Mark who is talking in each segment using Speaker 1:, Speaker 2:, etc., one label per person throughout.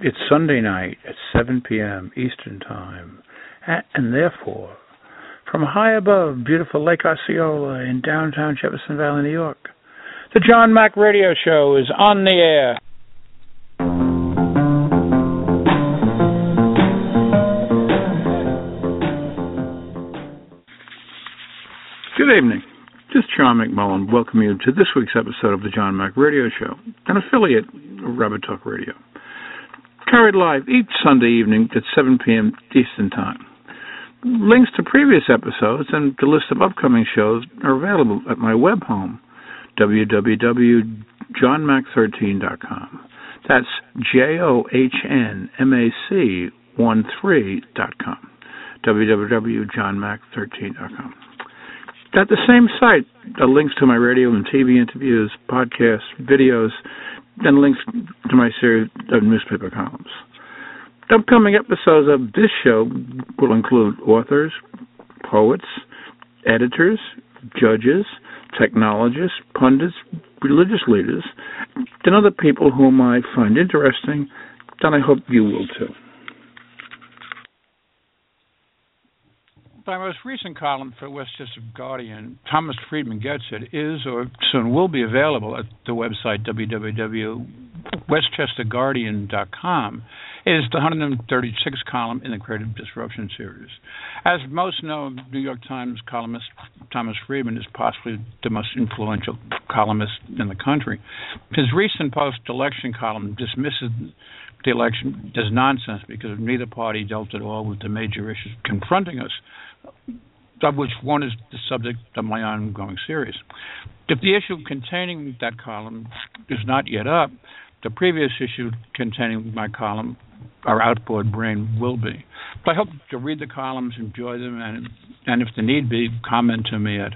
Speaker 1: It's Sunday night at 7 p.m. Eastern Time, and therefore, from high above beautiful Lake Osceola in downtown Jefferson Valley, New York, the John Mack Radio Show is on the air. Good evening. This is John McMullen welcoming you to this week's episode of the John Mack Radio Show, an affiliate of Rabbit Talk Radio. Carried live each Sunday evening at 7 p.m. Eastern Time. Links to previous episodes and the list of upcoming shows are available at my web home, www.johnmac13.com. That's JOHNMAC13.com. www.johnmac13.com. At the same site are links to my radio and TV interviews, podcasts, videos, and links to my series of newspaper columns. The upcoming episodes of this show will include authors, poets, editors, judges, technologists, pundits, religious leaders, and other people whom I find interesting, and I hope you will too. My most recent column for Westchester Guardian, Thomas Friedman Gets It, is or soon will be available at the website www.westchesterguardian.com. It is the 136th column in the Creative Disruption series. As most know, New York Times columnist Thomas Friedman is possibly the most influential columnist in the country. His recent post-election column dismisses the election as nonsense because neither party dealt at all with the major issues confronting us, of which one is the subject of my ongoing series. If the issue containing that column is not yet up, the previous issue containing my column, Our Outboard Brain, will be. But I hope to read the columns, enjoy them, and if the need be, comment to me at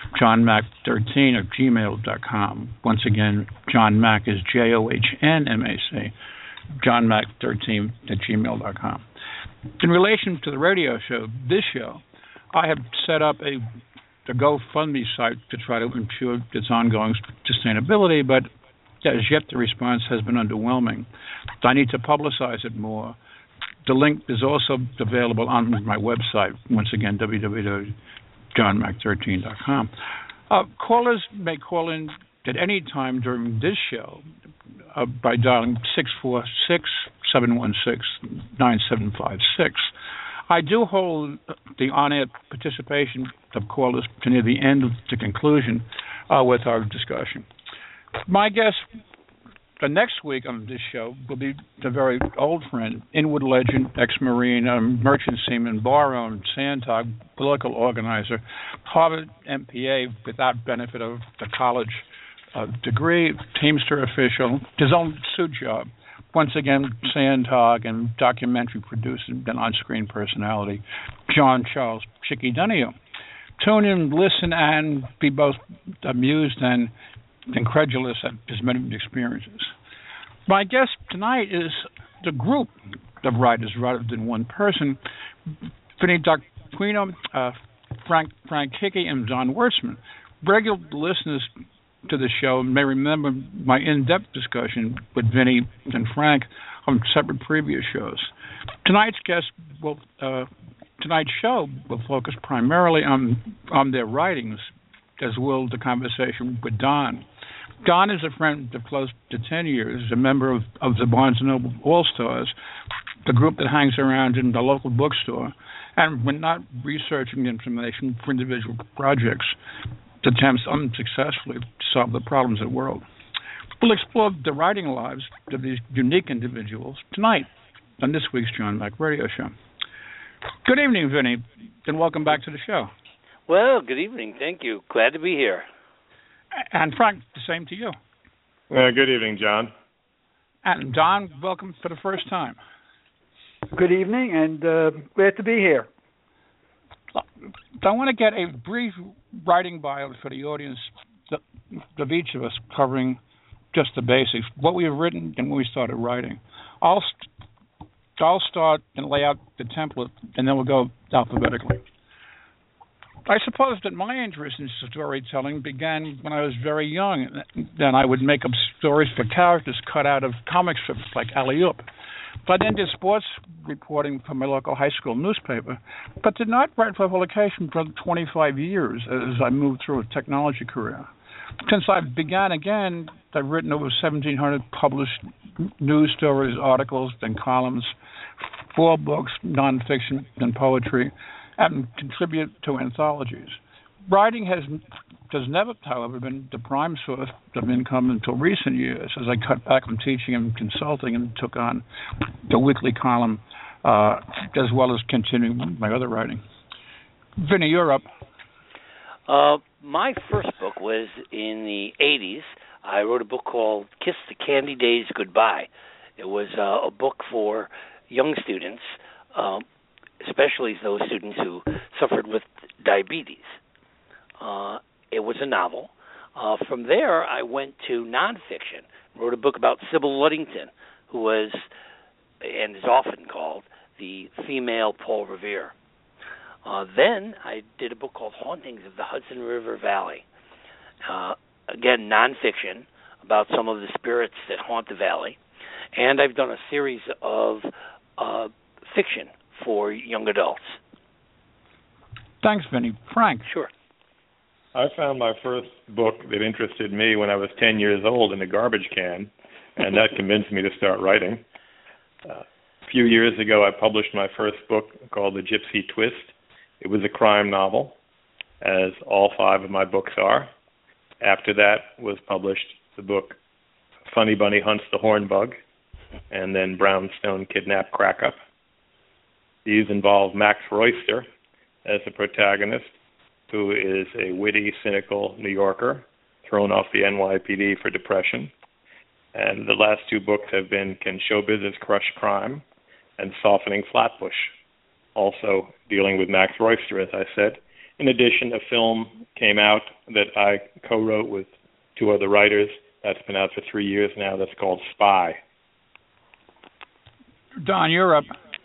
Speaker 1: johnmac13@gmail.com. Once again, John Mack is JOHNMAC, johnmac13@gmail.com. In relation to the radio show, this show, I have set up a GoFundMe site to try to ensure its ongoing sustainability, but as yet the response has been underwhelming. I need to publicize it more. The link is also available on my website, once again, www.johnmac13.com. Callers may call in at any time during this show by dialing 646-716-9756. I do hold the on-air participation of callers to near the end of the conclusion with our discussion. My guest for next week on this show will be the very old friend, Inwood legend, ex-Marine, merchant seaman, bar-owned, sandhog, political organizer, Harvard MPA without benefit of the college degree, Teamster official, his own suit job. Once again, sandhog and documentary producer and on-screen personality, John Charles Chicky Donahue. Tune in, listen, and be both amused and incredulous at his many experiences. My guest tonight is the group of writers rather than one person, Vinnie D'Aquino, Frank Hickey, and Don Wertzman. Regular listeners to the show may remember my in-depth discussion with Vinnie and Frank on separate previous shows. Tonight's show will focus primarily on their writings, as will the conversation with Don. Don is a friend of close to 10 years, a member of the Barnes & Noble All-Stars, the group that hangs around in the local bookstore, and when not researching information for individual projects, attempts unsuccessfully to solve the problems of the world. We'll explore the writing lives of these unique individuals tonight on this week's John Mack Radio Show. Good evening, Vinnie, and welcome back to the show.
Speaker 2: Well, good evening. Thank you. Glad to be here.
Speaker 1: And Frank, the same to you.
Speaker 3: Good evening, John.
Speaker 1: And Don, welcome for the first time.
Speaker 4: Good evening, and glad to be here.
Speaker 1: I want to get a brief writing bio for the audience of each of us, covering just the basics, what we have written and when we started writing. I'll start and lay out the template, and then we'll go alphabetically. I suppose that my interest in storytelling began when I was very young. Then I would make up stories for characters cut out of comic strips like Alley-Oop. I then did sports reporting for my local high school newspaper, but did not write for publication for 25 years as I moved through a technology career. Since I began again, I've written over 1,700 published news stories, articles, and columns, 4 books, nonfiction and poetry, and contribute to anthologies. Writing has never, however, been the prime source of income until recent years, as I cut back on teaching and consulting and took on the weekly column, as well as continuing my other writing. Vinny, you're up.
Speaker 2: My first book was in the 80s. I wrote a book called Kiss the Candy Days Goodbye. It was a book for young students, especially those students who suffered with diabetes. It was a novel. From there, I went to nonfiction, wrote a book about Sybil Ludington, who was, and is often called, the female Paul Revere. Then I did a book called Hauntings of the Hudson River Valley. Again, nonfiction, about some of the spirits that haunt the valley. And I've done a series of fiction for young adults.
Speaker 1: Thanks, Vinny. Frank.
Speaker 2: Sure.
Speaker 3: I found my first book that interested me when I was 10 years old in a garbage can, and that convinced me to start writing. A few years ago, I published my first book called The Gypsy Twist. It was a crime novel, as all 5 of my books are. After that was published the book Funny Bunny Hunts the Hornbug, and then Brownstone Kidnap Crack-Up. These involve Max Royster as the protagonist, who is a witty, cynical New Yorker thrown off the NYPD for depression. And the last 2 books have been Can Show Business Crush Crime and Softening Flatbush, also dealing with Max Royster, as I said. In addition, a film came out that I co-wrote with 2 other writers. That's been out for 3 years now. That's called Spy.
Speaker 1: Don, you're up.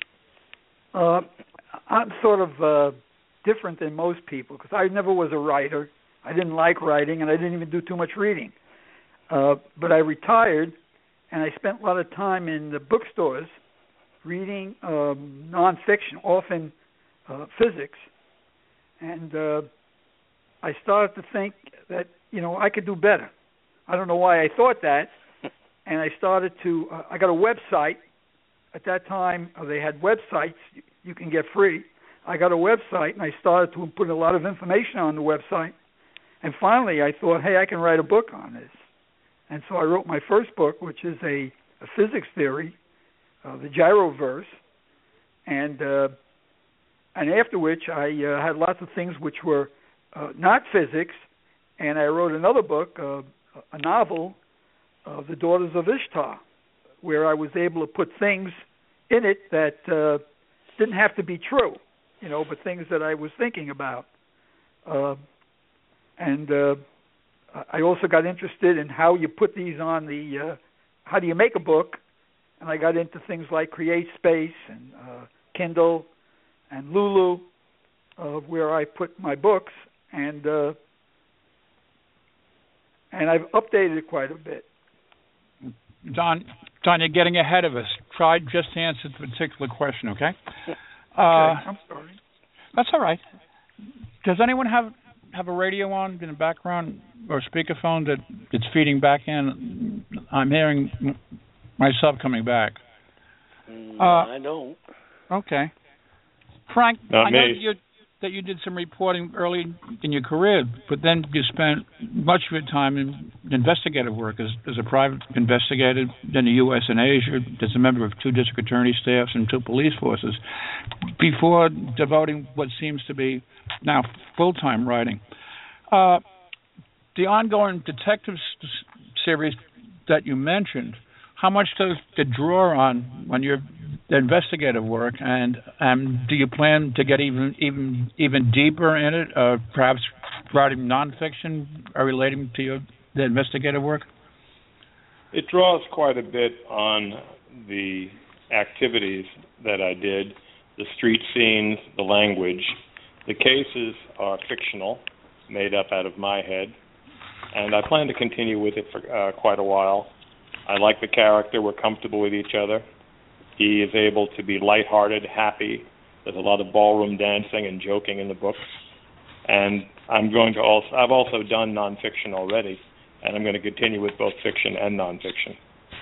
Speaker 4: I'm sort of different than most people because I never was a writer. I didn't like writing, and I didn't even do too much reading. But I retired, and I spent a lot of time in the bookstores reading nonfiction, often physics. And I started to think that, I could do better. I don't know why I thought that. And I started to, I got a website. At that time, they had websites you can get free. I got a website, and I started to put a lot of information on the website. And finally, I thought, hey, I can write a book on this. And so I wrote my first book, which is a physics theory, the gyroverse. And after which, I had lots of things which were not physics. And I wrote another book, a novel, The Daughters of Ishtar, where I was able to put things in it that didn't have to be true, but things that I was thinking about. And I also got interested in how you put these on how do you make a book, and I got into things like CreateSpace and Kindle and Lulu, where I put my books, and I've updated it quite a bit.
Speaker 1: Don, you're getting ahead of us. Try just to answer the particular question, okay?
Speaker 4: Okay, I'm sorry.
Speaker 1: That's all right. Does anyone have a radio on in the background or a speakerphone that it's feeding back in? I'm hearing myself coming back.
Speaker 2: I don't.
Speaker 1: Okay. Frank,
Speaker 3: Not
Speaker 1: I know
Speaker 3: me.
Speaker 1: that you did some reporting early in your career, but then you spent much of your time in investigative work as a private investigator in the U.S. and Asia, as a member of 2 district attorney staffs and 2 police forces, before devoting what seems to be now full-time writing. The ongoing detective series that you mentioned, how much does it draw on your investigative work, and do you plan to get even deeper in it, perhaps writing nonfiction relating to the investigative work?
Speaker 3: It draws quite a bit on the activities that I did, the street scenes, the language. The cases are fictional, made up out of my head, and I plan to continue with it for quite a while. I like the character. We're comfortable with each other. He is able to be lighthearted, happy. There's a lot of ballroom dancing and joking in the books. And I've also done nonfiction already, and I'm going to continue with both fiction and nonfiction.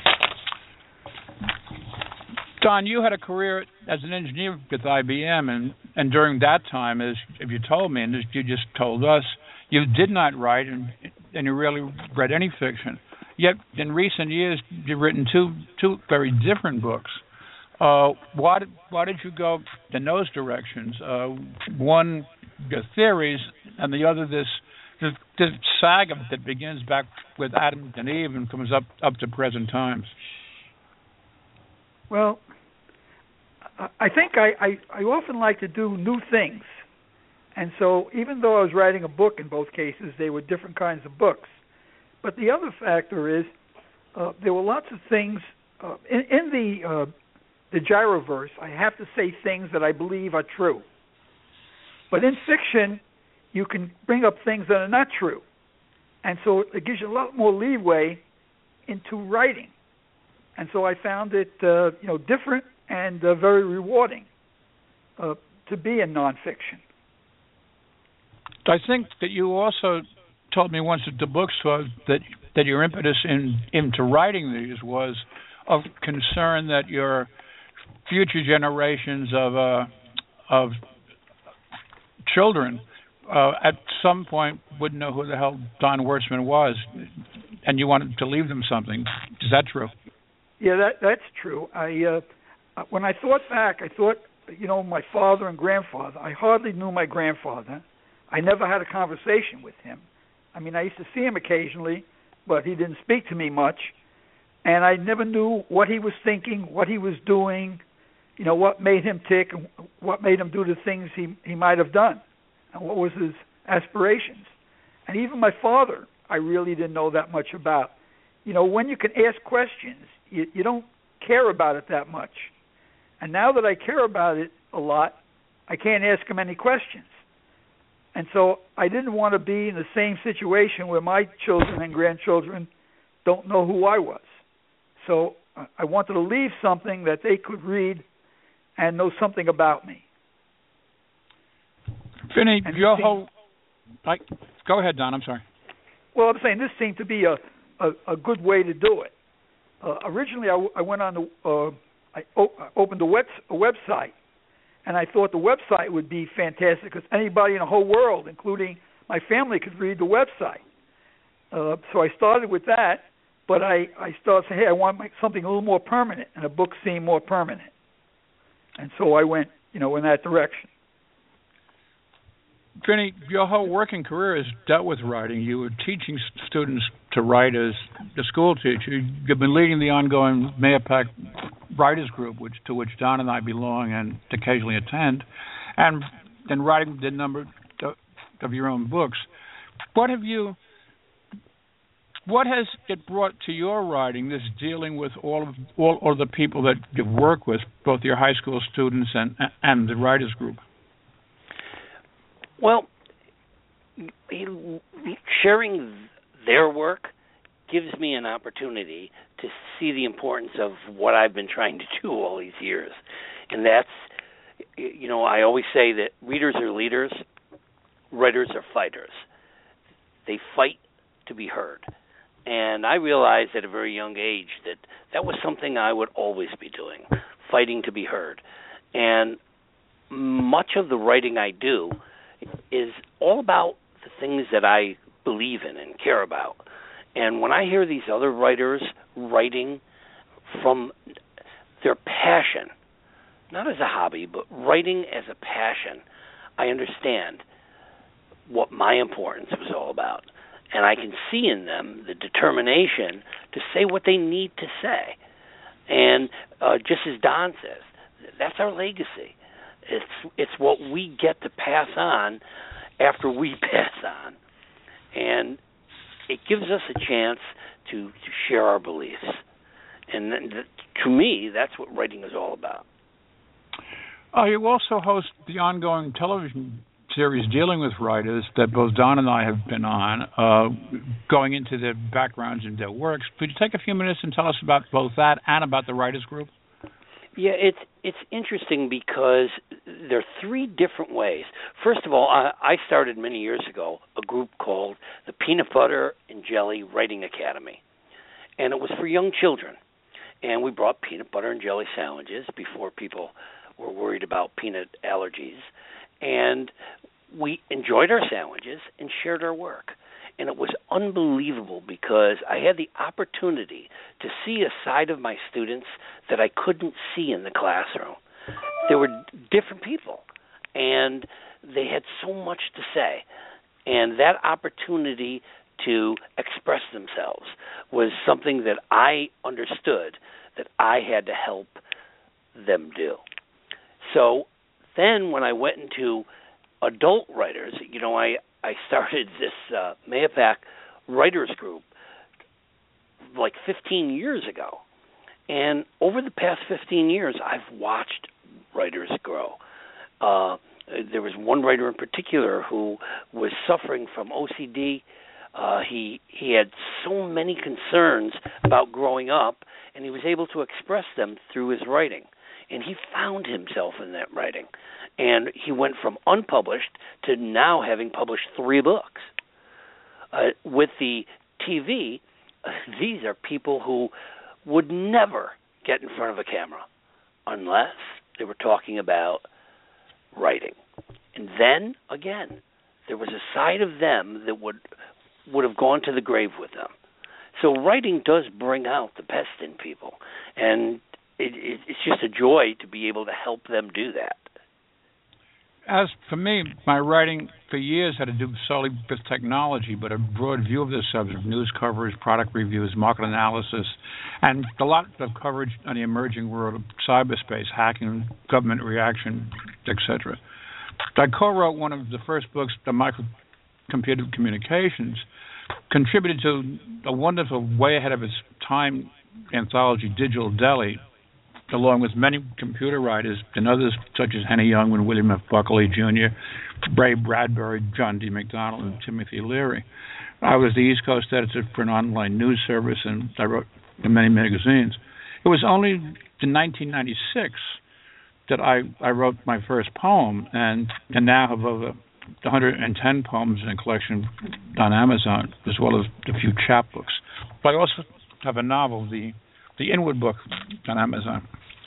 Speaker 1: Don, you had a career as an engineer with IBM, and during that time, as you told me, and as you just told us, you did not write, and you rarely read any fiction. Yet, in recent years, you've written two very different books. Why did you go in those directions? One, your theories, and the other, this saga that begins back with Adam and Eve and comes up to present times.
Speaker 4: Well, I think I often like to do new things. And so even though I was writing a book in both cases, they were different kinds of books. But the other factor is there were lots of things in the Gyroverse. I have to say things that I believe are true. But in fiction, you can bring up things that are not true. And so it gives you a lot more leeway into writing. And so I found it, different and very rewarding to be in nonfiction.
Speaker 1: I think that you also told me once at the bookstore that your impetus into writing these was of concern that your future generations of children at some point wouldn't know who the hell Don Wurtzman was, and you wanted to leave them something. Is that true?
Speaker 4: Yeah, that's true. When I thought back, I thought, my father and grandfather. I hardly knew my grandfather. I never had a conversation with him. I mean, I used to see him occasionally, but he didn't speak to me much. And I never knew what he was thinking, what he was doing, what made him tick, and what made him do the things he might have done, and what was his aspirations. And even my father, I really didn't know that much about. When you can ask questions, you don't care about it that much. And now that I care about it a lot, I can't ask him any questions. And so I didn't want to be in the same situation where my children and grandchildren don't know who I was. So I wanted to leave something that they could read and know something about me.
Speaker 1: Vinny, go ahead, Don, I'm sorry.
Speaker 4: Well, I'm saying this seemed to be a good way to do it. Originally, I went on I opened a website, and I thought the website would be fantastic because anybody in the whole world, including my family, could read the website. So I started with that, but I started saying, hey, I want something a little more permanent, and a book seemed more permanent. And so I went, in that direction.
Speaker 1: Vinny, your whole working career has dealt with writing. You were teaching students to write as a school teacher. You've been leading the ongoing Mahopac Writers Group, to which Don and I belong and occasionally attend, and then writing the number of your own books. What has it brought to your writing, this dealing with all of the people that you work with, both your high school students and the Writers Group?
Speaker 2: Well, sharing their work gives me an opportunity to see the importance of what I've been trying to do all these years. And that's, I always say that readers are leaders, writers are fighters. They fight to be heard. And I realized at a very young age that was something I would always be doing, fighting to be heard. And much of the writing I do is all about the things that I believe in and care about. And when I hear these other writers writing from their passion, not as a hobby, but writing as a passion, I understand what my importance was all about. And I can see in them the determination to say what they need to say. And just as Don says, that's our legacy. It's what we get to pass on after we pass on. And it gives us a chance to share our beliefs. And to me, that's what writing is all about.
Speaker 1: You also host the ongoing television series dealing with writers that both Don and I have been on, going into their backgrounds and their works. Could you take a few minutes and tell us about both that and about the Writers Group?
Speaker 2: Yeah, it's interesting because there are three different ways. First of all, I started many years ago a group called the Peanut Butter and Jelly Writing Academy, and it was for young children. And we brought peanut butter and jelly sandwiches before people were worried about peanut allergies, and we enjoyed our sandwiches and shared our work. And it was unbelievable because I had the opportunity to see a side of my students that I couldn't see in the classroom. They were different people, and they had so much to say. And that opportunity to express themselves was something that I understood that I had to help them do. So then when I went into adult writers, I started this Mahopac Writers Group like 15 years ago. And over the past 15 years, I've watched writers grow. There was one writer in particular who was suffering from OCD. He had so many concerns about growing up, and he was able to express them through his writing. And he found himself in that writing. And he went from unpublished to now having published 3 books. With the TV, these are people who would never get in front of a camera unless they were talking about writing. And then, again, there was a side of them that would have gone to the grave with them. So writing does bring out the best in people. And it's just a joy to be able to help them do that.
Speaker 1: As for me, my writing for years had to do solely with technology, but a broad view of the subject: news coverage, product reviews, market analysis, and a lot of coverage on the emerging world of cyberspace, hacking, government reaction, etc. I co-wrote one of the first books, The Microcomputer Communications, contributed to a wonderful, way ahead of its time anthology, Digital Deli, along with many computer writers and others such as Henny Youngman, William F. Buckley Jr., Ray Bradbury, John D. McDonald, and Timothy Leary. I was the East Coast editor for an online news service, and I wrote in many magazines. It was only in 1996 that I wrote my first poem, and now have over 110 poems in a collection on Amazon, as well as a few chapbooks. But I also have a novel, the Inward Book, on Amazon.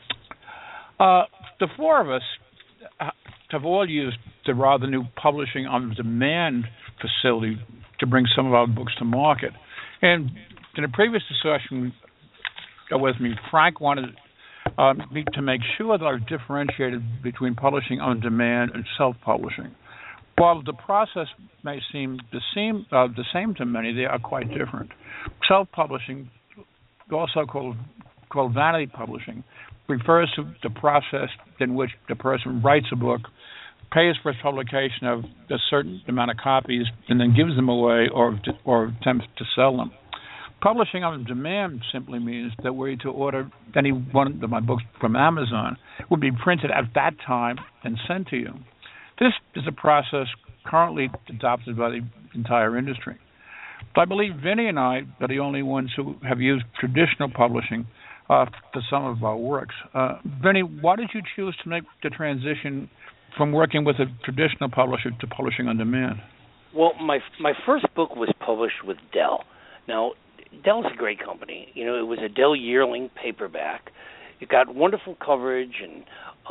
Speaker 1: The 4 of us have all used the rather new publishing on demand facility to bring some of our books to market. And in a previous discussion with me, Frank wanted me to make sure that I differentiated between publishing on demand and self-publishing. While the process may seem the same to many, they are quite different. Self-publishing, also called vanity publishing, refers to the process in which the person writes a book, pays for its publication of a certain amount of copies, and then gives them away or attempts to sell them. Publishing on demand simply means that were you to order any one of my books from Amazon, it would be printed at that time and sent to you. This is a process currently adopted by the entire industry. But I believe Vinny and I are the only ones who have used traditional publishing for some of our works. Vinny, why did you choose to make the transition from working with a traditional publisher to publishing on demand?
Speaker 2: Well, my first book was published with Dell. Now, Dell's a great company. It was a Dell Yearling paperback. It got wonderful coverage, and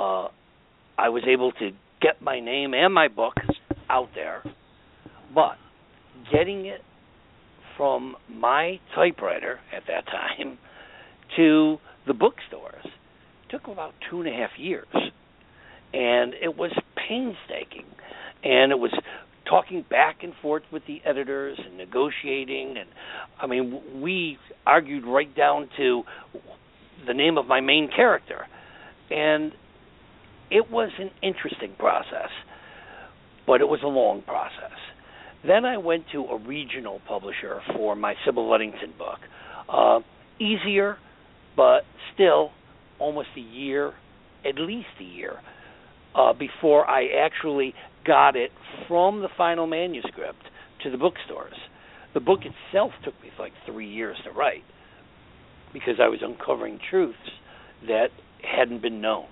Speaker 2: I was able to get my name and my book out there. But getting it from my typewriter at that time to the bookstores took about 2.5 years. And it was painstaking. And it was talking back and forth with the editors and negotiating. And, we argued right down to the name of my main character. And it was an interesting process, but it was a long process. Then I went to a regional publisher for my Sybil Ludington book. Easier, but still almost a year, at least a year, before I actually got it from the final manuscript to the bookstores. The book itself took me like 3 years to write because I was uncovering truths that hadn't been known.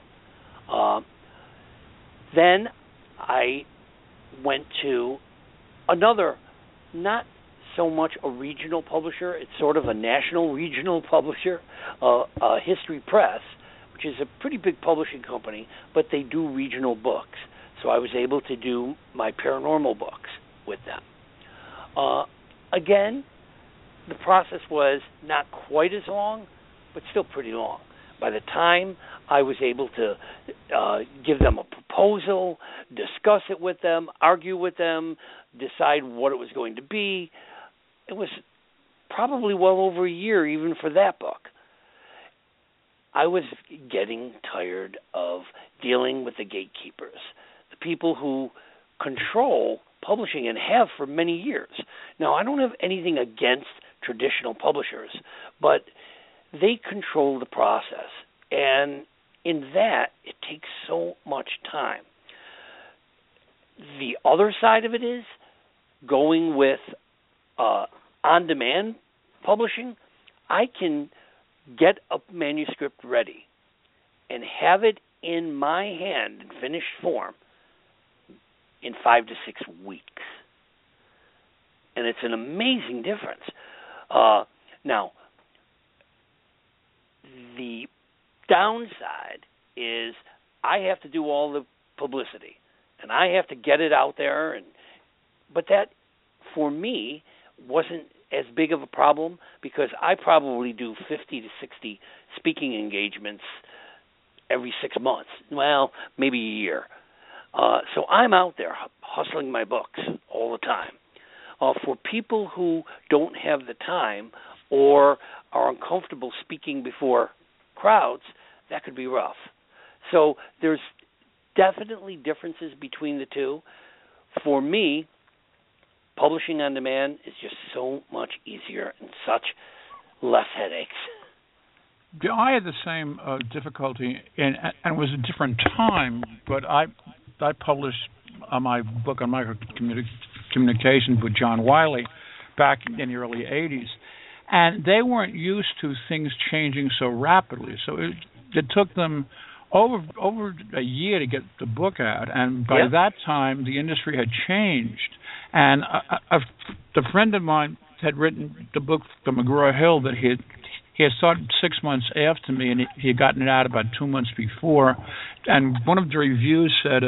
Speaker 2: Then I went to another, not so much a regional publisher, it's sort of a national regional publisher, History Press, which is a pretty big publishing company, but they do regional books. So I was able to do my paranormal books with them. Again, the process was not quite as long, but still pretty long. By the time I was able to give them a proposal, discuss it with them, argue with them, decide what it was going to be, it was probably well over a year even for that book. I was getting tired of dealing with the gatekeepers, the people who control publishing and have for many years. Now, I don't have anything against traditional publishers, but they control the process, and in that, it takes so much time. The other side of it is going with on-demand publishing. I can get a manuscript ready and have it in my hand in finished form in 5 to 6 weeks. And it's an amazing difference. Now, the downside is I have to do all the publicity, and I have to get it out there. But that, for me, wasn't as big of a problem because I probably do 50 to 60 speaking engagements every 6 months. Well, maybe a year. So I'm out there hustling my books all the time. For people who don't have the time or are uncomfortable speaking before crowds, that could be rough. So there's definitely differences between the two. For me, publishing on demand is just so much easier and such less headaches.
Speaker 1: Yeah, I had the same difficulty, and it was a different time, but I published my book on microcommunications with John Wiley back in the early 80s, and they weren't used to things changing so rapidly. So it took them over a year to get the book out, and by that time, the industry had changed. And a friend of mine had written the book for McGraw-Hill that he had started 6 months after me, and he had gotten it out about 2 months before. And one of the reviews said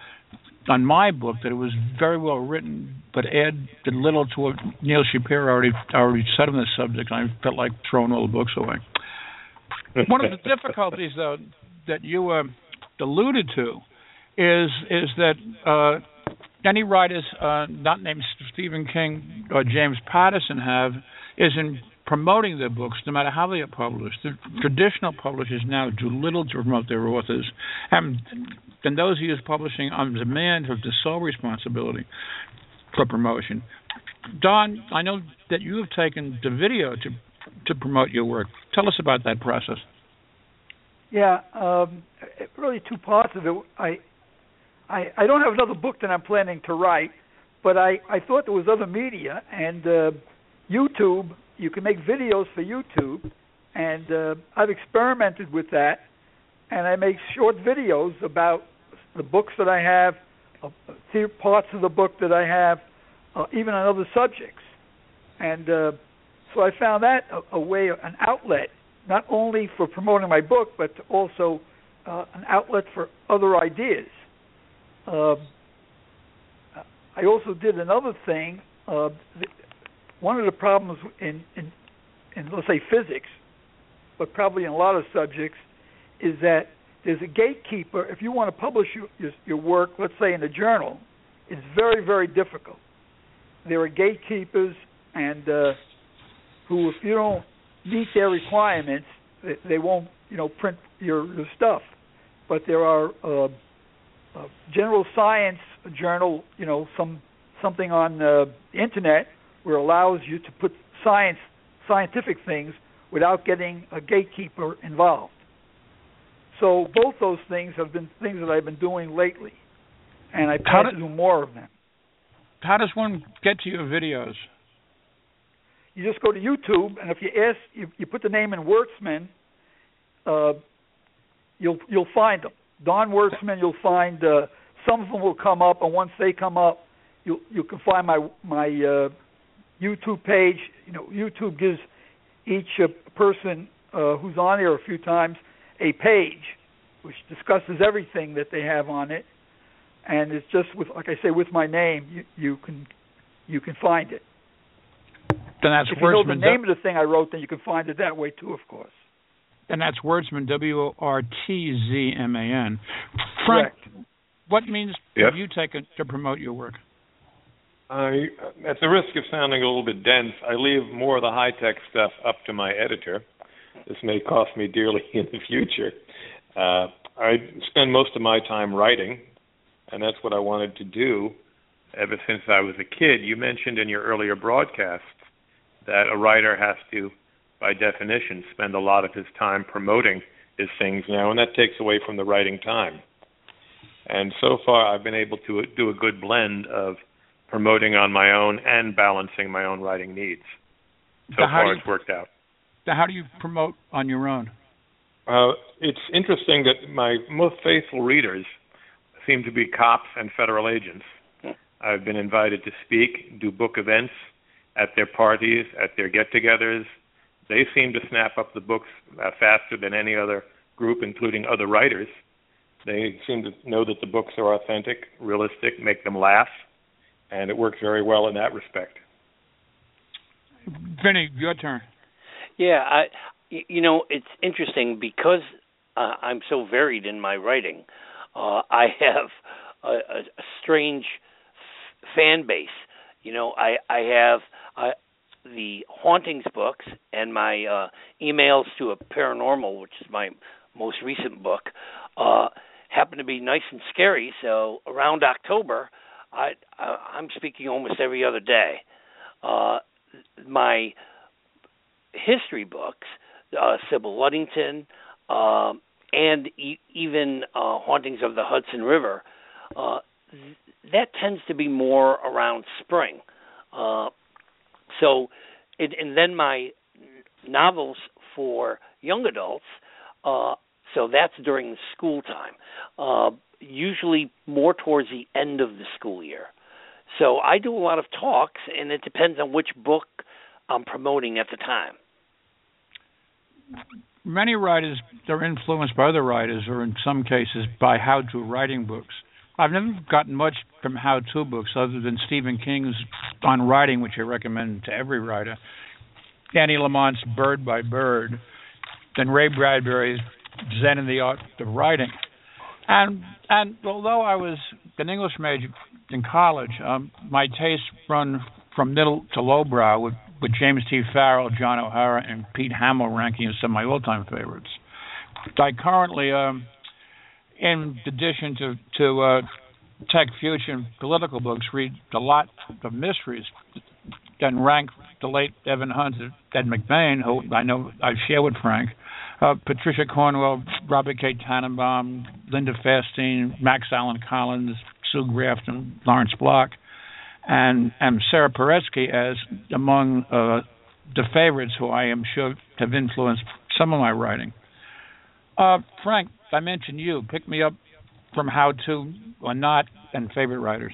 Speaker 1: on my book that it was very well written, but added little to what Neil Shapiro already said on the subject, and I felt like throwing all the books away. One of the difficulties, though, that you alluded to is that any writers not named Stephen King or James Patterson have is in promoting their books, no matter how they are published. The traditional publishers now do little to promote their authors, and those who use publishing on demand have the sole responsibility for promotion. Don, I know that you have taken the video to promote your work. Tell us about that process.
Speaker 4: Yeah, really two parts of it. I don't have another book that I'm planning to write, but I thought there was other media, and YouTube, you can make videos for YouTube, and I've experimented with that, and I make short videos about the books that I have, parts of the book that I have, even on other subjects. And so I found that a way, an outlet, not only for promoting my book, but also an outlet for other ideas. I also did another thing. One of the problems in let's say physics, but probably in a lot of subjects, is that there's a gatekeeper. If you want to publish your work, let's say in a journal, it's very, very difficult. There are gatekeepers, and who, if you don't meet their requirements, they won't, print your stuff. But there are general science journal, something on the internet where it allows you to put scientific things without getting a gatekeeper involved. So both those things have been things that I've been doing lately, and I plan to do more of them.
Speaker 1: How does one get to your videos?
Speaker 4: You just go to YouTube, and if you put the name in Wordsman, you'll find them. Don Wertzman, you'll find some of them will come up, and once they come up, you can find my YouTube page. YouTube gives each person who's on there a few times a page which discusses everything that they have on it, and it's just like I say, with my name, you can find it.
Speaker 1: Then that's
Speaker 4: if you know the name of the thing I wrote, then you can find it that way too, of course.
Speaker 1: And that's Wertzman, WORTZMAN. Frank,
Speaker 4: correct.
Speaker 1: What means have you taken to promote your work?
Speaker 3: At the risk of sounding a little bit dense, I leave more of the high-tech stuff up to my editor. This may cost me dearly in the future. I spend most of my time writing, and that's what I wanted to do ever since I was a kid. You mentioned in your earlier broadcasts that a writer has to, by definition, spend a lot of his time promoting his things now, and that takes away from the writing time. And so far, I've been able to do a good blend of promoting on my own and balancing my own writing needs. So far, it's worked out.
Speaker 1: How do you promote on your own?
Speaker 3: It's interesting that my most faithful readers seem to be cops and federal agents. I've been invited to speak, do book events at their parties, at their get-togethers. They seem to snap up the books faster than any other group, including other writers. They seem to know that the books are authentic, realistic, make them laugh, and it works very well in that respect.
Speaker 1: Vinny, your turn.
Speaker 2: Yeah, it's interesting because I'm so varied in my writing. I have a strange fan base. I have the hauntings books and my emails to a paranormal, which is my most recent book, happen to be nice and scary. So around October, I'm speaking almost every other day. My history books, Sybil Luddington, and even Hauntings of the Hudson River, that tends to be more around spring. And then my novels for young adults, so that's during the school time, usually more towards the end of the school year. So I do a lot of talks, and it depends on which book I'm promoting at the time.
Speaker 1: Many writers are influenced by other writers, or in some cases by how-to writing books. I've never gotten much from how-to books other than Stephen King's On Writing, which I recommend to every writer, Annie Lamont's Bird by Bird, then Ray Bradbury's Zen and the Art of Writing. And although I was an English major in college, my tastes run from middle to lowbrow with James T. Farrell, John O'Hara, and Pete Hamill ranking as some of my all-time favorites. I currently, in addition to tech, future, and political books, read a lot of mysteries, and rank the late Evan Hunt, Ed McBain, who I know I share with Frank, Patricia Cornwell, Robert K. Tannenbaum, Linda Fairstein, Max Allan Collins, Sue Grafton, Lawrence Block, and Sarah Paretsky as among the favorites who I am sure have influenced some of my writing. Frank, I mentioned you. Pick me up from how-to or not and favorite writers.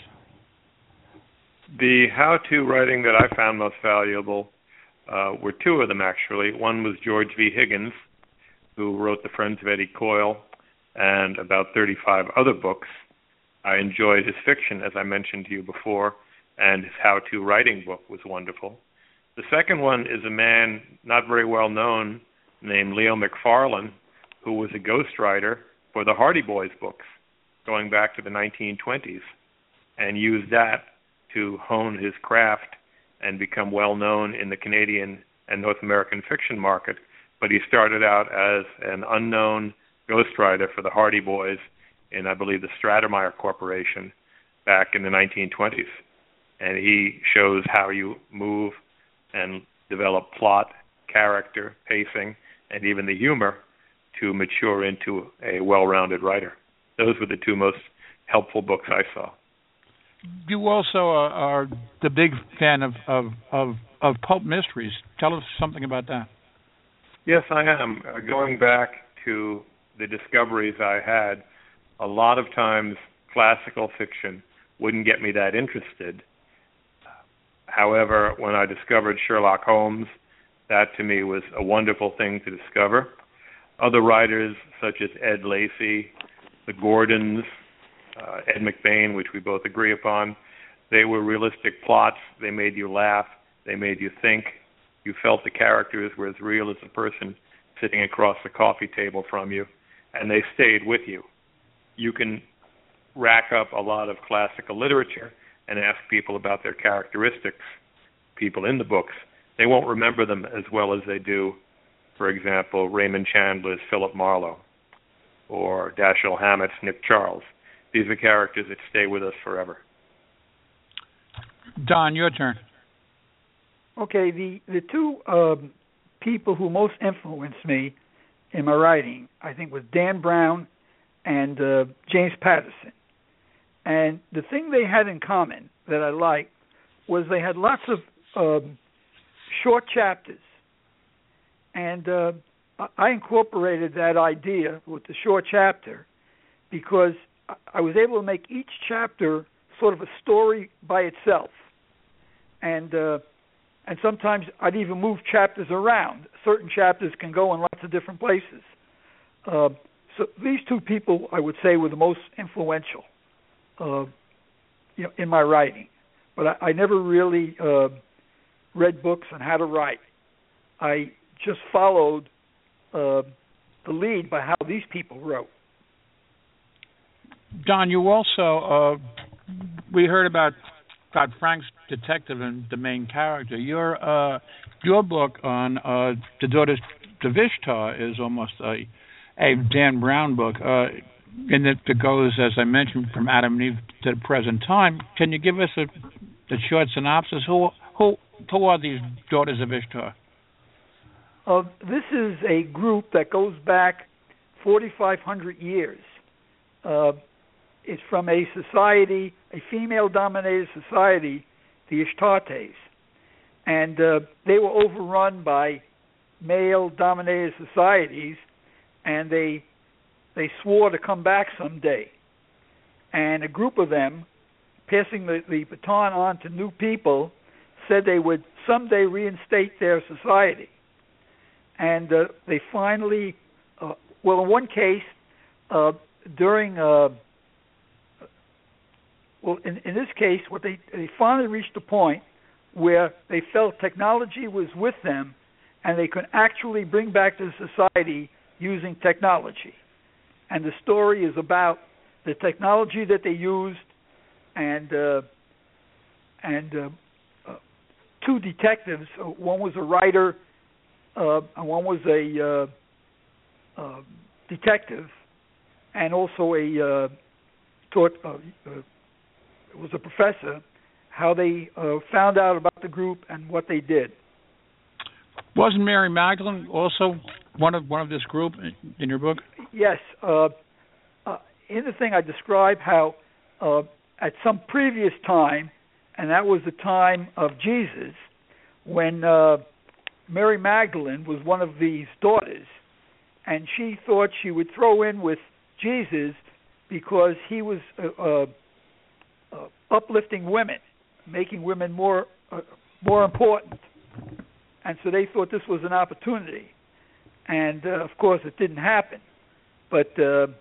Speaker 3: The how-to writing that I found most valuable were two of them, actually. One was George V. Higgins, who wrote The Friends of Eddie Coyle and about 35 other books. I enjoyed his fiction, as I mentioned to you before, and his how-to writing book was wonderful. The second one is a man not very well known named Leo McFarlane, who was a ghostwriter for the Hardy Boys books going back to the 1920s, and used that to hone his craft and become well known in the Canadian and North American fiction market. But he started out as an unknown ghostwriter for the Hardy Boys in, I believe, the Stratemeyer Corporation back in the 1920s. And he shows how you move and develop plot, character, pacing, and even the humor to mature into a well-rounded writer. Those were the two most helpful books I saw.
Speaker 1: You also are the big fan of pulp mysteries. Tell us something about that.
Speaker 3: Yes, I am. Going back to the discoveries I had, a lot of times classical fiction wouldn't get me that interested. However, when I discovered Sherlock Holmes, that to me was a wonderful thing to discover. Other writers such as Ed Lacey, the Gordons, Ed McBain, which we both agree upon, they were realistic plots. They made you laugh. They made you think. You felt the characters were as real as the person sitting across the coffee table from you, and they stayed with you. You can rack up a lot of classical literature and ask people about their characteristics, people in the books. They won't remember them as well as they do, for example, Raymond Chandler's Philip Marlowe or Dashiell Hammett's Nick Charles. These are characters that stay with us forever.
Speaker 1: Don, your turn.
Speaker 4: Okay, the two people who most influenced me in my writing, I think, was Dan Brown and James Patterson. And the thing they had in common that I liked was they had lots of short chapters. And I incorporated that idea with the short chapter because I was able to make each chapter sort of a story by itself. And sometimes I'd even move chapters around. Certain chapters can go in lots of different places. So these two people, I would say, were the most influential, in my writing. But I never really read books on how to write. I just followed the lead by how these people wrote.
Speaker 1: Don, you also, we heard about Frank's detective and the main character. Your book on the Daughters of Ishtar is almost a Dan Brown book, and it goes, as I mentioned, from Adam and Eve to the present time. Can you give us a short synopsis? Who are these Daughters of Ishtar?
Speaker 4: This is a group that goes back 4,500 years. It's from a society, a female-dominated society, the Ishtartes. And they were overrun by male-dominated societies, and they swore to come back someday. And a group of them, passing the baton on to new people, said they would someday reinstate their society. And they finally, in one case, during... in this case, they finally reached a point where they felt technology was with them and they could actually bring back the society using technology. And the story is about the technology that they used and two detectives. One was a writer and one was a detective, and also was a professor, how they found out about the group and what they did.
Speaker 1: Wasn't Mary Magdalene also one of this group in your book?
Speaker 4: Yes. In the thing I describe how at some previous time, and that was the time of Jesus, when Mary Magdalene was one of these daughters, and she thought she would throw in with Jesus because he was uplifting women, making women more important. And so they thought this was an opportunity. And, of course, it didn't happen. But that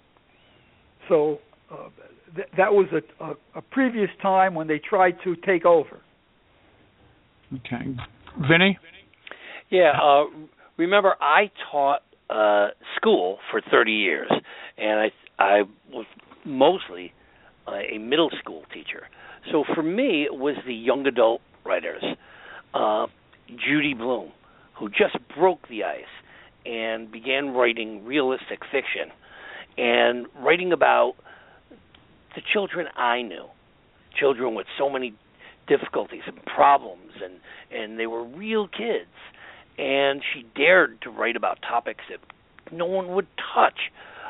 Speaker 4: was a previous time when they tried to take over.
Speaker 1: Okay. Vinny?
Speaker 2: Yeah, remember I taught school for 30 years, and I was mostly a middle school teacher. So for me, it was the young adult writers, Judy Blume, who just broke the ice and began writing realistic fiction and writing about the children I knew, children with so many difficulties and problems, and they were real kids. And she dared to write about topics that no one would touch.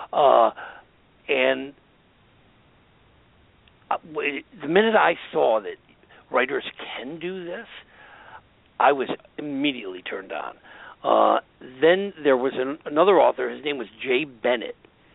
Speaker 2: And the minute I saw that writers can do this, I was immediately turned on. Then there was another author. His name was Jay Bennett.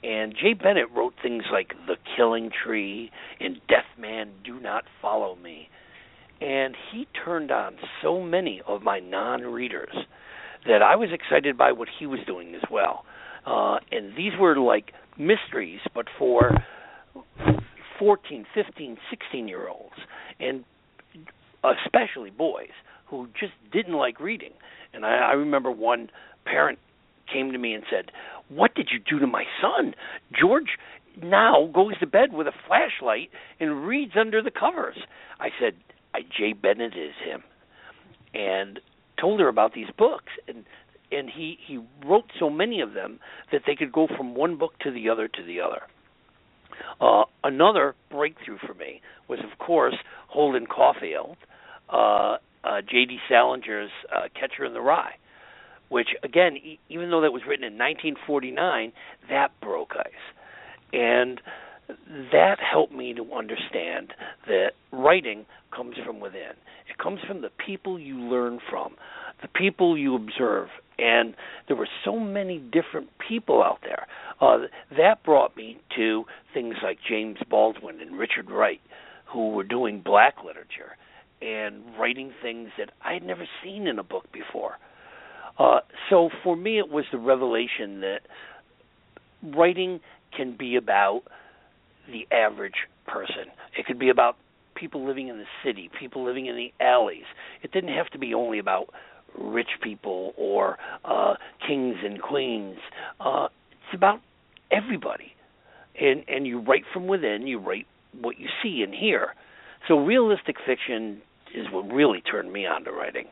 Speaker 2: And Jay Bennett wrote things like The Killing Tree and Death Man, Do Not Follow Me. And he turned on so many of my non-readers that I was excited by what he was doing as well. And these were like mysteries, but for 14, 15, 16-year-olds, and especially boys who just didn't like reading. And I remember one parent came to me and said, "What did you do to my son? George now goes to bed with a flashlight and reads under the covers." I said, Jay Bennett is him, and told her about these books. And he wrote so many of them that they could go from one book to the other to the other. Another breakthrough for me was, of course, Holden Caulfield, J.D. Salinger's Catcher in the Rye, which, again, even though that was written in 1949, that broke ice. And that helped me to understand that writing comes from within. It comes from the people you learn from, the people you observe. And there were so many different people out there. That brought me to things like James Baldwin and Richard Wright, who were doing black literature and writing things that I had never seen in a book before. So for me, it was the revelation that writing can be about the average person. It could be about people living in the city, people living in the alleys. It didn't have to be only about rich people or kings and queens. It's about everybody. And you write from within, you write what you see and hear. So realistic fiction is what really turned me on to writing.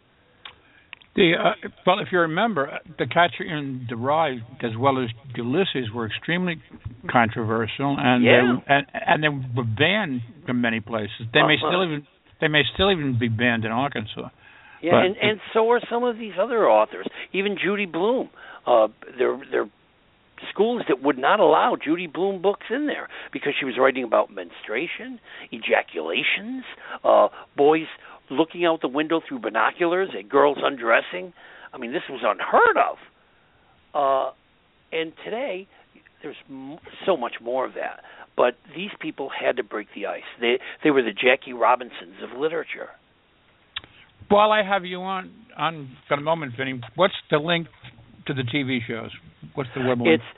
Speaker 1: Well, if you remember, The Catcher in the Rye, as well as Ulysses, were extremely controversial, and they were banned from many places. They may still even be banned in Arkansas.
Speaker 2: Yeah, and so are some of these other authors. Even Judy Blume. There are schools that would not allow Judy Blume books in there because she was writing about menstruation, ejaculations, boys looking out the window through binoculars at girls undressing. I mean, this was unheard of. And today, there's so much more of that. But these people had to break the ice. They were the Jackie Robinsons of literature.
Speaker 1: While I have you on for a moment, Vinny, what's the link to the TV shows? What's the web link?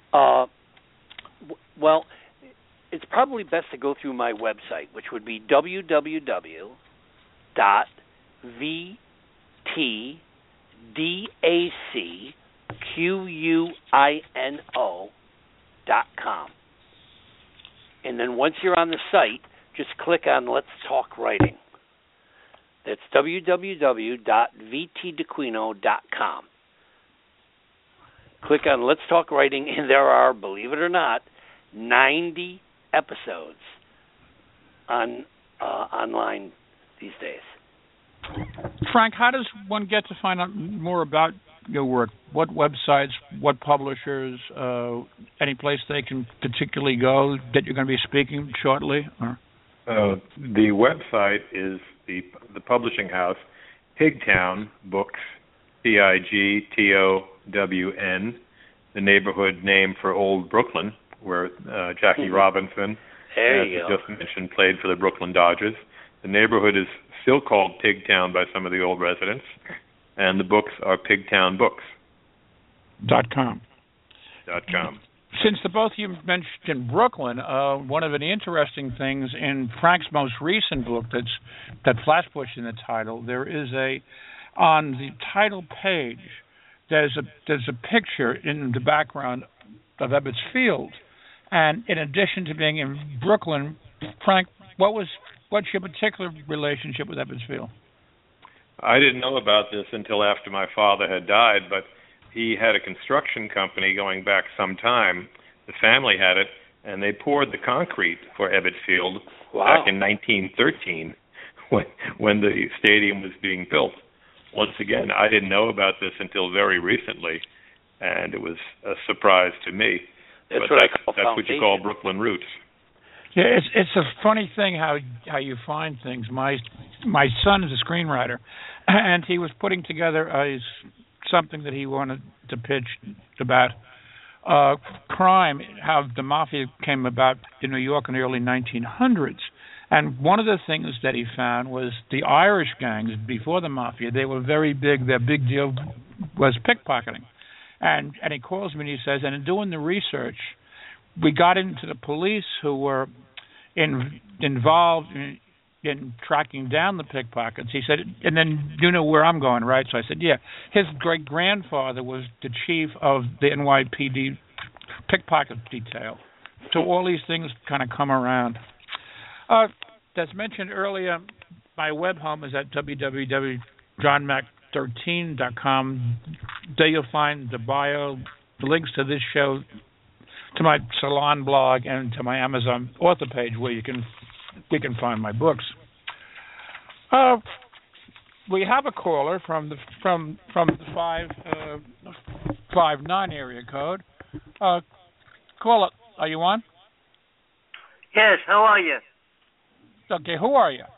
Speaker 2: Well, it's probably best to go through my website, which would be www.vtdacquino.com. And then once you're on the site, just click on Let's Talk Writing. That's www.vtdacquino.com. Click on Let's Talk Writing, and there are, believe it or not, 90 episodes online these days.
Speaker 1: Frank, how does one get to find out more about your work? What websites, what publishers, any place they can particularly go that you're going to be speaking shortly? Or?
Speaker 3: The website is the publishing house, Pigtown Books, Pigtown, the neighborhood name for Old Brooklyn, where Jackie Robinson, as you just mentioned, played for the Brooklyn Dodgers. The neighborhood is still called Pigtown by some of the old residents, and the books are pigtownbooks.com. Since the both of you mentioned Brooklyn, one of the interesting things in Frank's most recent book that flash pushed in the title, there is on the title page, there's a picture in the background of Ebbets Field, and in addition to being in Brooklyn, Frank, what's your particular relationship with Ebbets Field? I didn't know about this until after my father had died, but he had a construction company going back some time. The family had it, and they poured the concrete for Ebbets Field back in 1913 when the stadium was being built. Once again, I didn't know about this until very recently, and it was a surprise to me.
Speaker 2: That's
Speaker 3: what you call Brooklyn roots.
Speaker 1: Yeah, it's a funny thing how you find things. My son is a screenwriter, and he was putting together something that he wanted to pitch about crime, how the mafia came about in New York in the early 1900s. And one of the things that he found was the Irish gangs before the mafia, they were very big. Their big deal was pickpocketing. And he calls me and he says, and in doing the research, we got into the police who were involved in tracking down the pickpockets. He said, and then you know where I'm going, right? So I said, yeah. His great-grandfather was the chief of the NYPD pickpocket detail. So all these things kind of come around. As mentioned earlier, my web home is at www.johnmac13.com. There you'll find the bio, the links to this show, to my Salon blog, and to my Amazon author page where we can find my books. We have a caller from the 559 area code. Caller, are you on?
Speaker 5: Yes, how are you?
Speaker 1: Okay, who are you?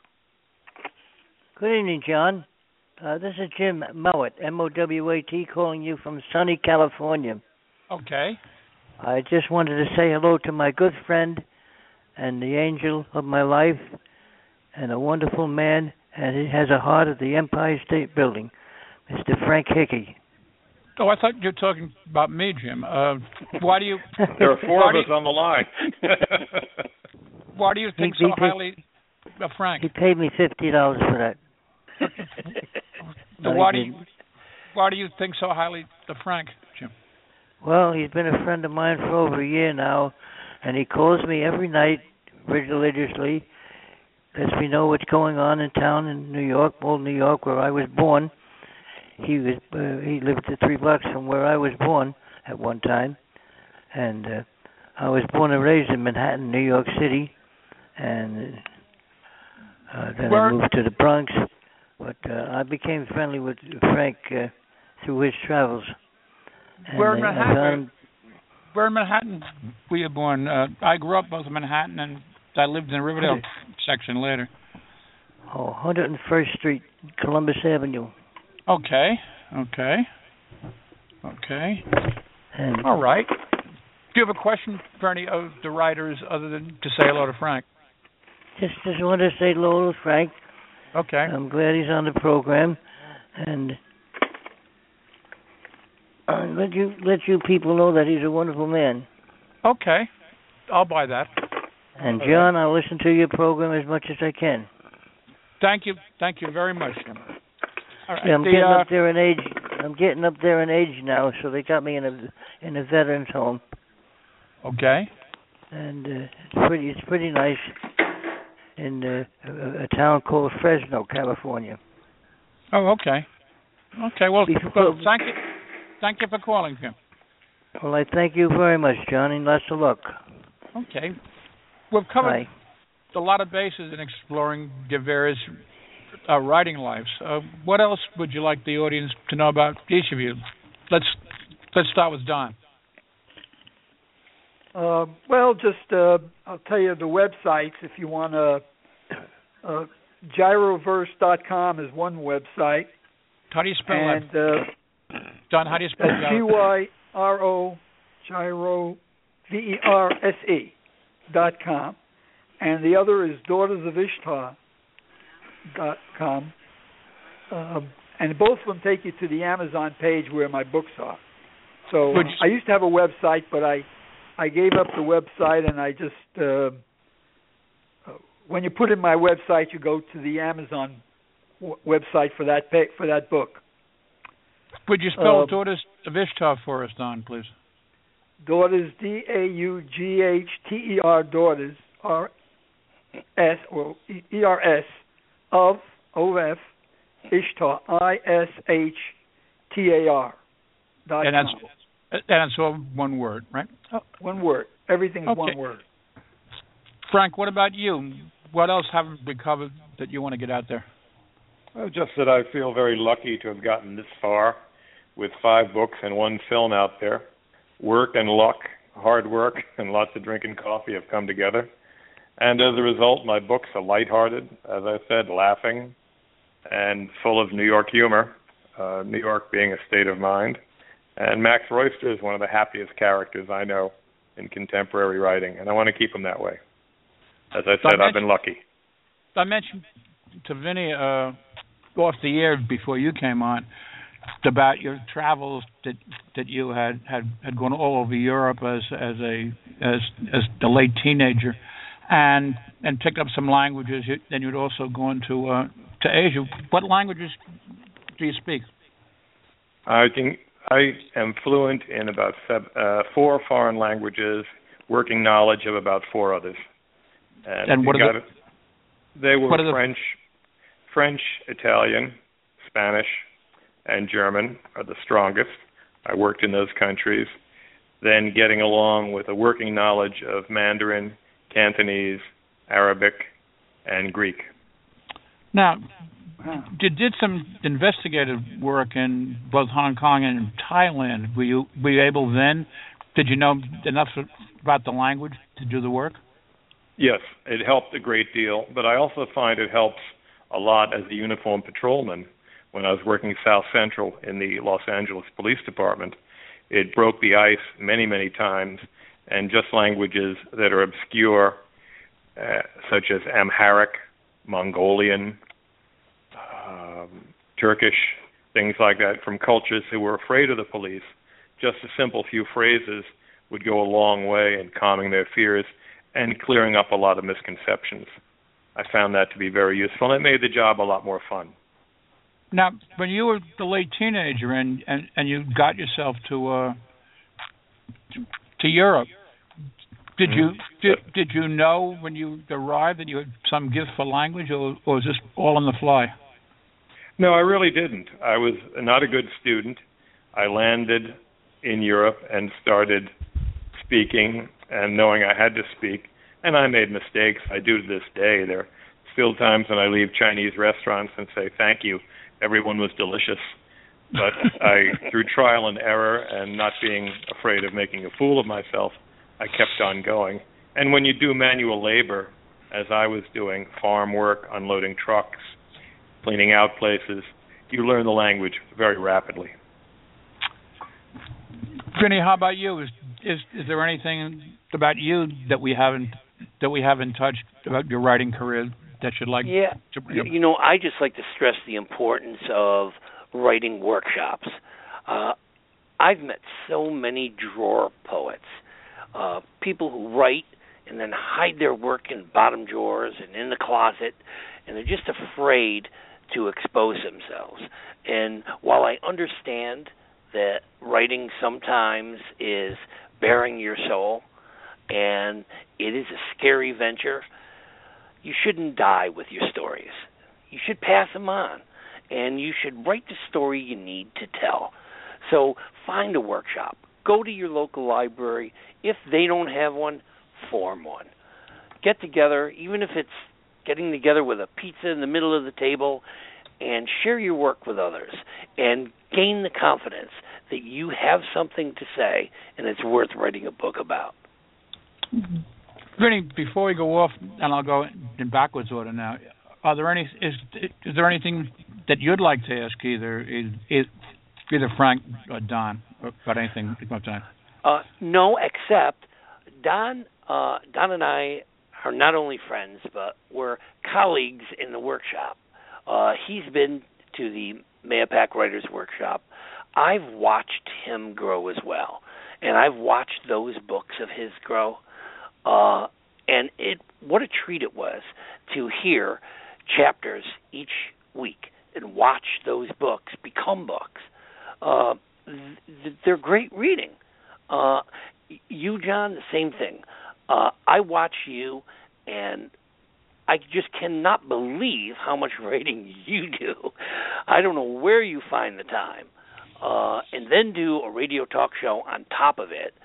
Speaker 5: Good evening, John. This is Jim Mowat, M-O-W-A-T, calling you from sunny California.
Speaker 1: Okay.
Speaker 5: I just wanted to say hello to my good friend and the angel of my life and a wonderful man, and he has a heart at the Empire State Building, Mr. Frank Hickey.
Speaker 1: Oh, I thought you were talking about me, Jim. Why do you...
Speaker 3: There are four of us on the line.
Speaker 1: Why do you think so highly of Frank?
Speaker 5: He paid me $50 for that.
Speaker 1: So why do you think so highly of Frank, Jim?
Speaker 5: Well, he's been a friend of mine for over a year now, and he calls me every night religiously, lets me know what's going on in town in New York, old New York, where I was born. He lived 3 blocks from where I was born at one time, and I was born and raised in Manhattan, New York City, and then I moved to the Bronx. But I became friendly with Frank through his travels. And
Speaker 1: Where in Manhattan? Where in Manhattan were you born? I grew up both in Manhattan and I lived in the Riverdale section later.
Speaker 5: 101st Street, Columbus Avenue.
Speaker 1: Okay. And all right. Do you have a question for any of the writers other than to say hello to Frank?
Speaker 5: Just wanted to say hello to Frank.
Speaker 1: Okay.
Speaker 5: I'm glad he's on the program, and let you people know that he's a wonderful man.
Speaker 1: Okay, I'll buy that.
Speaker 5: And John, I'll listen to your program as much as I can.
Speaker 1: Thank you very much, Jim. All right.
Speaker 5: Yeah, I'm getting up there in age. I'm getting up there in age now, so they got me in a veterans home.
Speaker 1: Okay.
Speaker 5: And it's pretty nice in a town called Fresno, California.
Speaker 1: Oh, okay. Okay. Well, thank you for calling, Jim.
Speaker 5: Well, I thank you very much, John, and lots of luck.
Speaker 1: Okay. We've covered a lot of bases in exploring your various writing lives. What else would you like the audience to know about each of you? Let's start with Don.
Speaker 4: Well, just I'll tell you the websites if you want to. Gyroverse.com is one website.
Speaker 1: How do you spell that? Don, how do you spell
Speaker 4: Gyro? Gyro, VERSE.com. And the other is DaughtersofIshtar.com. And both of them take you to the Amazon page where my books are. So I used to have a website, but I gave up the website, and I just when you put in my website, you go to the Amazon website for that book.
Speaker 1: Would you spell Daughters of Ishtar for us, Don, please?
Speaker 4: Daughters, DAUGHTER, Daughters, R-S, or E-R-S, of Ishtar, ISHTAR.
Speaker 1: And that's all one word, right?
Speaker 4: One word. Everything is one word.
Speaker 1: Frank, what about you? What else haven't we covered that you want to get out there?
Speaker 3: Well, just that I feel very lucky to have gotten this far with 5 books and 1 film out there. Work and luck, hard work, and lots of drinking coffee have come together. And as a result, my books are lighthearted, as I said, laughing, and full of New York humor, New York being a state of mind. And Max Royster is one of the happiest characters I know in contemporary writing, and I want to keep him that way. As I said, I've been lucky.
Speaker 1: I mentioned to Vinny off the air before you came on about your travels that you had gone all over Europe as the late teenager, and picked up some languages. Then you'd also gone to Asia. What languages do you speak?
Speaker 3: I think I am fluent in about 4 foreign languages, working knowledge of about 4 others.
Speaker 1: And what are
Speaker 3: they were French, Italian, Spanish, and German are the strongest. I worked in those countries. Then getting along with a working knowledge of Mandarin, Cantonese, Arabic, and Greek.
Speaker 1: Now, you did some investigative work in both Hong Kong and Thailand. Were you able then? Did you know enough about the language to do the work?
Speaker 3: Yes, it helped a great deal, but I also find it helps a lot as a uniformed patrolman. When I was working South Central in the Los Angeles Police Department, it broke the ice many, many times, and just languages that are obscure, such as Amharic, Mongolian, Turkish, things like that, from cultures who were afraid of the police, just a simple few phrases would go a long way in calming their fears and clearing up a lot of misconceptions. I found that to be very useful, and it made the job a lot more fun.
Speaker 1: Now, when you were the late teenager and you got yourself to Europe, did you know when you arrived that you had some gift for language, or was this all on the fly?
Speaker 3: No, I really didn't. I was not a good student. I landed in Europe and started speaking and knowing I had to speak, and I made mistakes. I do to this day. There are still times when I leave Chinese restaurants and say, thank you, everyone was delicious. But through trial and error and not being afraid of making a fool of myself, I kept on going. And when you do manual labor, as I was doing, farm work, unloading trucks, cleaning out places, you learn the language very rapidly.
Speaker 1: Vinny, how about you? Is there anything about you that we haven't touched about your writing career that you'd like?
Speaker 2: Yeah, I just like to stress the importance of writing workshops. I've met so many drawer poets, people who write and then hide their work in bottom drawers and in the closet, and they're just afraid to expose themselves. And while I understand that writing sometimes is bearing your soul, and it is a scary venture, you shouldn't die with your stories. You should pass them on, and you should write the story you need to tell. So find a workshop. Go to your local library. If they don't have one, form one. Get together, even if it's getting together with a pizza in the middle of the table, and share your work with others, and gain the confidence that you have something to say and it's worth writing a book about.
Speaker 1: Vinny, before we go off, and I'll go in backwards order now, is there anything that you'd like to ask either Frank or Don about anything about that?
Speaker 2: No, except Don and I are not only friends, but we're colleagues in the workshop. He's been to the Mayapack Writers Workshop. I've watched him grow as well, and I've watched those books of his grow. And what a treat it was to hear chapters each week and watch those books become books. They're great reading. You, John, the same thing. I watch you, and I just cannot believe how much writing you do. I don't know where you find the time. And then do a radio talk show on top of it.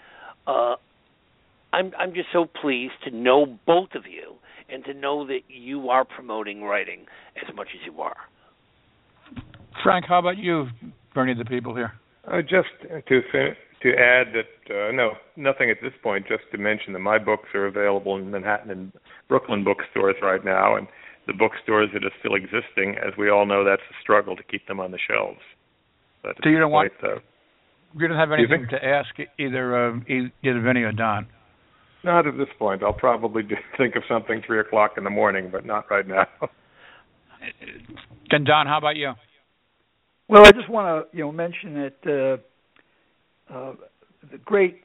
Speaker 2: I'm just so pleased to know both of you and to know that you are promoting writing as much as you are.
Speaker 1: Frank, how about you, Bernie, the people here?
Speaker 3: Just to add that, no, nothing at this point, just to mention that my books are available in Manhattan and Brooklyn bookstores right now, and the bookstores that are still existing, as we all know, that's a struggle to keep them on the shelves. But
Speaker 1: so you don't want you don't have anything to ask either Vinny or Don?
Speaker 3: Not at this point. I'll probably think of something 3 o'clock in the morning, but not right now.
Speaker 1: Then Don, how about you?
Speaker 4: Well, I just want to mention that the great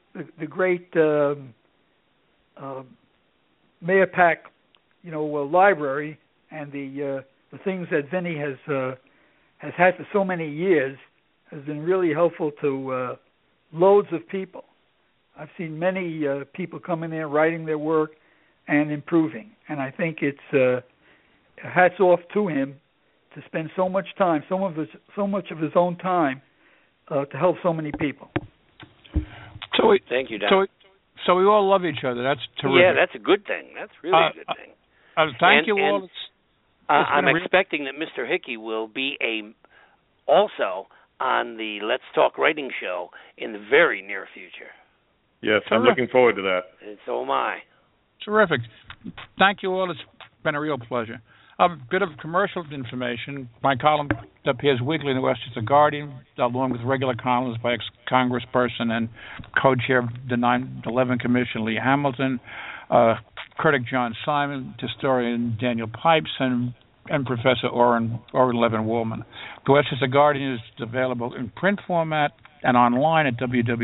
Speaker 4: Mahopac library and the things that Vinny has had for so many years has been really helpful to loads of people. I've seen many people come in there writing their work and improving, and I think it's hats off to him to spend so much time, so much of his own time, to help so many people.
Speaker 2: Thank you, Don.
Speaker 1: So we all love each other. That's terrific.
Speaker 2: Yeah, that's a good thing. That's really a good thing.
Speaker 1: Thank you all.
Speaker 2: I'm expecting that Mr. Hickey will be also on the Let's Talk Writing show in the very near future.
Speaker 3: Yes, I'm looking forward to that.
Speaker 2: And so am I.
Speaker 1: Terrific. Thank you all. It's been a real pleasure. A bit of commercial information. My column appears weekly in the Westchester Guardian, along with regular columns by ex-congressperson and co-chair of the 9/11 Commission, Lee Hamilton, critic John Simon, historian Daniel Pipes, and Professor Orrin Levin-Woolman. The Westchester Guardian is available in print format and online at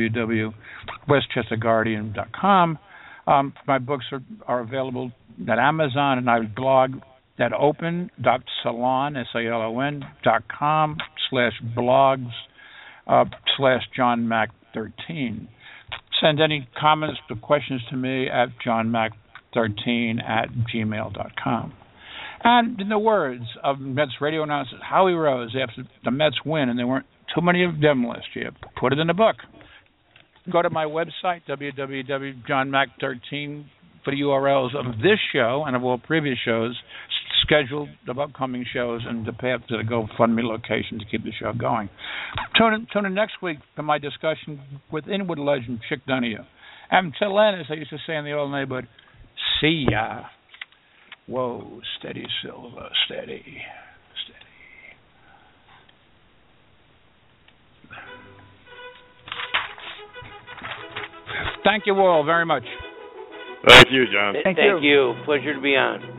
Speaker 1: www.westchesterguardian.com. My books are available at Amazon, and I blog at open.salon, salon.com/blogs/JohnMac13. Send any comments or questions to me at johnmac13@gmail.com. And in the words of Mets radio announcer Howie Rose, after the Mets win, and there weren't too many of them last year, put it in a book. Go to my website, www.johnmac13, for the URLs of this show and of all previous shows, scheduled of upcoming shows, and the path to the GoFundMe location to keep the show going. Tune in next week for my discussion with Inwood legend Chick Donahue. And until then, as I used to say in the old neighborhood, see ya. Whoa, steady, Silver, steady. Thank you all very much.
Speaker 3: Thank you, John.
Speaker 2: Thank you. Pleasure to be on.